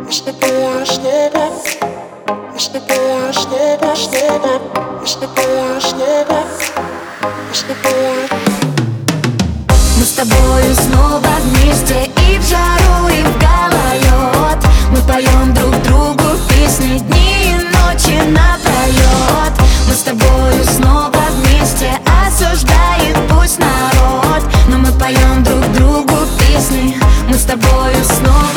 Мы с тобою снова вместе, и в жару, и в гололед. Мы поем друг другу песни дни и ночи напролет. Мы с тобою снова вместе, осуждает пусть народ, но мы поем друг другу песни. Мы с тобою снова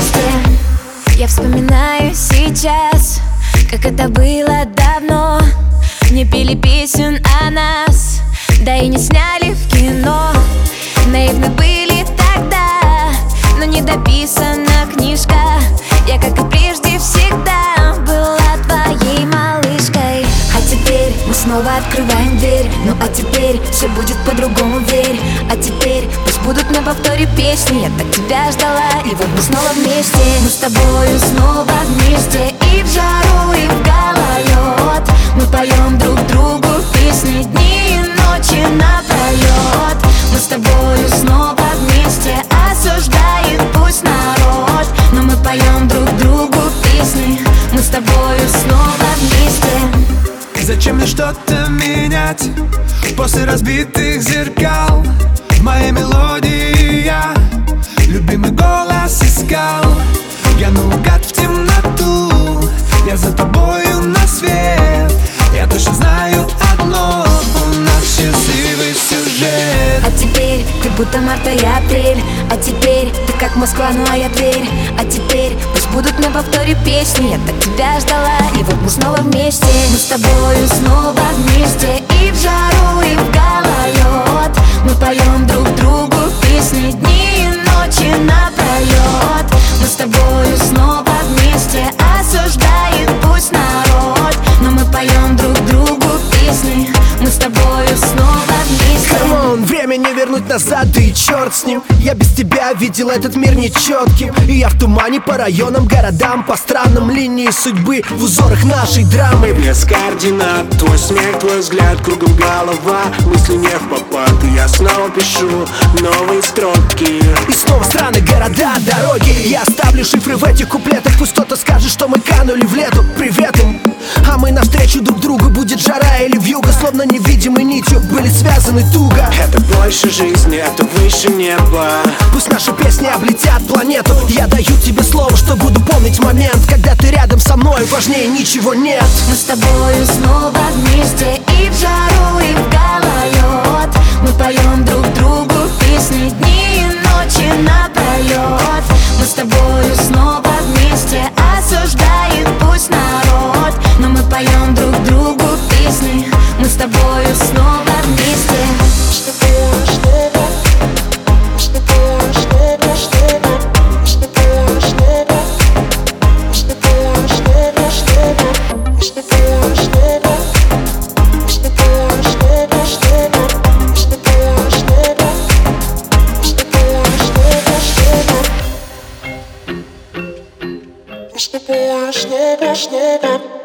вместе. Я вспоминаю сейчас, как это было давно. Не пели песен о нас, да и не сняли в кино. Наивны были тогда, но не дописана книжка. Я, как и прежде, всегда была твоей малышкой. А теперь мы снова открываем дверь. Ну а теперь все будет по-другому, верь. А теперь пусть будут на повторе песни. Я так тебя ждала, и вот мы снова вместе. Мы с тобою снова вместе, и в жару, и в гололед. Мы поем друг другу песни дни и ночи напролет. Мы с тобою снова вместе, осуждает пусть народ, но мы поем друг другу песни. Мы с тобою снова вместе. Зачем мне что-то менять после разбитых зеркал? В моей мелодии я любимый голос искал. Я наугад в темноту, я за тобою на свет. Я точно знаю одно, у нас счастливый сюжет. А теперь как будто март и апрель. А теперь ты как Москва, ну а я Тверь. А теперь пусть будут на повторе песни. Я так тебя ждала, и вот мы снова вместе. Мы с тобою снова вместе, и в жару, и в гололед. Мы поем друг другу песни дни и ночи напролет. Мы с тобою снова вместе, осуждает пусть народ, но мы поем друг другу песни. Мы с тобою снова вместе. Камон, время не вернуть назад, да и черт с ним. Я без тебя видел этот мир нечетким, и я в тумане по районам, городам, по странам линии судьбы, в узорах нашей драмы. Без координат, твой смех, твой взгляд, кругом голова, мысли не в попад, и я снова пишу новые строки. И снова страны, города, дороги. Я оставлю шифры в этих куплетах. Пусть кто-то скажет, что мы канули в лету. Привет им. А мы навстречу друг другу. Будет жара или вьюга, словно невидимой нитью были связаны туго. Это больше жизни, это выше неба. Пусть наши песни облетят планету. Я даю тебе слово, что буду помнить момент, когда ты рядом со мной, важнее ничего нет. Мы с тобою снова вместе, и в жару, и в гололед. Мы поем друг другу песни дни и ночи напролет. Мы с тобою снова вместе, осуждает пусть народ, но мы поем друг другу песни. Мы с тобою снова вместе. Снега, снега.